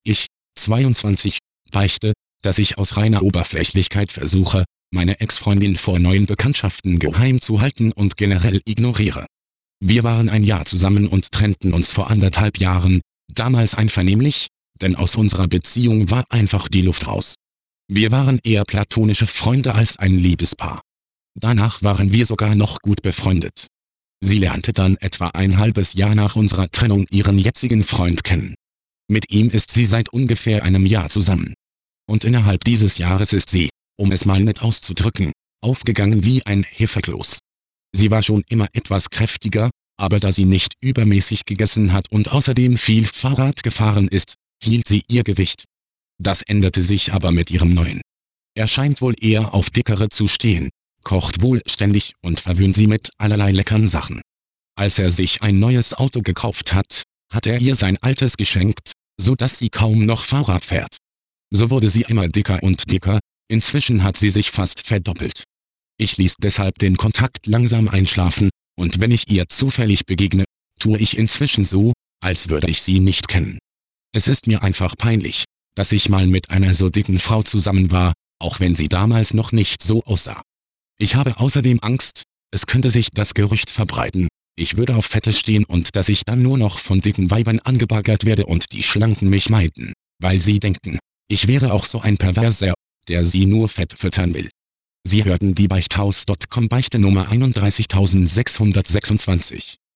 Ich, 22, beichte, dass ich aus reiner Oberflächlichkeit versuche, meine Ex-Freundin vor neuen Bekanntschaften geheim zu halten und generell ignoriere. Wir waren ein Jahr zusammen und trennten uns vor 1,5 Jahren, damals einvernehmlich, denn aus unserer Beziehung war einfach die Luft raus. Wir waren eher platonische Freunde als ein Liebespaar. Danach waren wir sogar noch gut befreundet. Sie lernte dann etwa ein halbes Jahr nach unserer Trennung ihren jetzigen Freund kennen. Mit ihm ist sie seit ungefähr einem Jahr zusammen. Und innerhalb dieses Jahres ist sie, um es mal nett auszudrücken, aufgegangen wie ein Hefekloß. Sie war schon immer etwas kräftiger, aber da sie nicht übermäßig gegessen hat und außerdem viel Fahrrad gefahren ist, hielt sie ihr Gewicht. Das änderte sich aber mit ihrem Neuen. Er scheint wohl eher auf Dickere zu stehen, kocht wohl ständig und verwöhnt sie mit allerlei leckeren Sachen. Als er sich ein neues Auto gekauft hat, hat er ihr sein altes geschenkt, so dass sie kaum noch Fahrrad fährt. So wurde sie immer dicker und dicker, inzwischen hat sie sich fast verdoppelt. Ich ließ deshalb den Kontakt langsam einschlafen, und wenn ich ihr zufällig begegne, tue ich inzwischen so, als würde ich sie nicht kennen. Es ist mir einfach peinlich, dass ich mal mit einer so dicken Frau zusammen war, auch wenn sie damals noch nicht so aussah. Ich habe außerdem Angst, es könnte sich das Gerücht verbreiten, ich würde auf Fette stehen und dass ich dann nur noch von dicken Weibern angebaggert werde und die Schlanken mich meiden, weil sie denken, ich wäre auch so ein Perverser, der sie nur fett füttern will. Sie hörten die Beichthaus.com Beichte Nummer 31626.